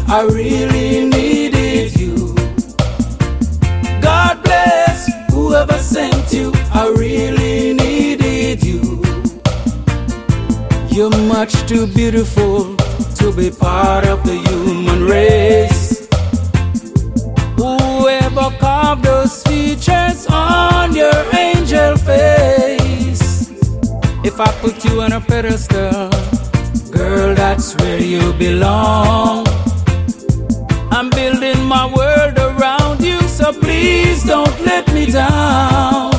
I really needed you. God bless whoever sent you, I really needed you. You're much too beautiful to be part of the human race. Whoever carved those features on your angel face? If I put you on a pedestal, girl, that's where you belong. I'm building my world around you, so please don't let me down.